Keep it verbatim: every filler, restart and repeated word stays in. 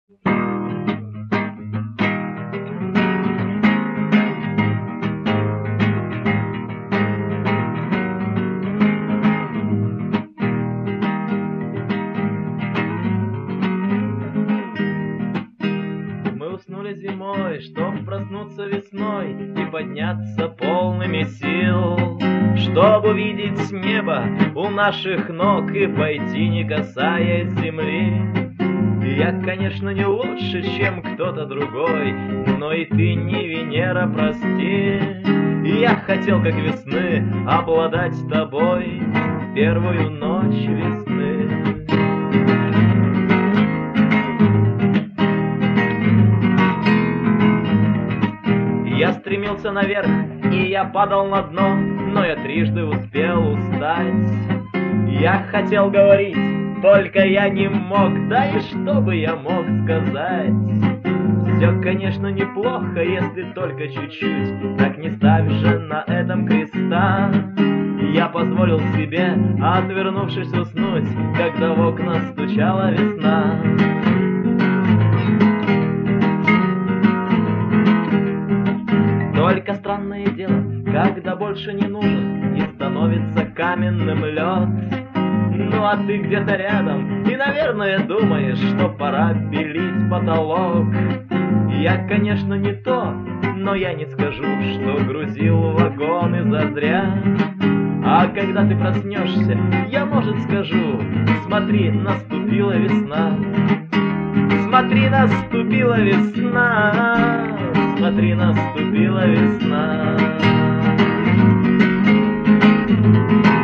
Мы уснули зимой, чтоб проснуться весной и подняться полными сил, чтоб увидеть небо у наших ног и пойти, не касаясь земли. Я, конечно, не лучше, чем кто-то другой, но и ты не Венера, прости. Я хотел, как весны, обладать тобой в первую ночь весны. Я стремился наверх, и я падал на дно, но я трижды успел устать. Я хотел говорить, только я не мог, да и что бы я мог сказать? Все, конечно, неплохо, если только чуть-чуть, так не ставь же на этом креста. Я позволил себе, отвернувшись, уснуть, когда в окна стучала весна. Только странное дело, когда больше не нужен и становится каменным лед. Ну а ты где-то рядом и, наверное, думаешь, что пора белить потолок. Я, конечно, не то, но я не скажу, что грузил вагоны зазря. А когда ты проснешься, я, может, скажу: смотри, наступила весна. Смотри, наступила весна. Смотри, наступила весна.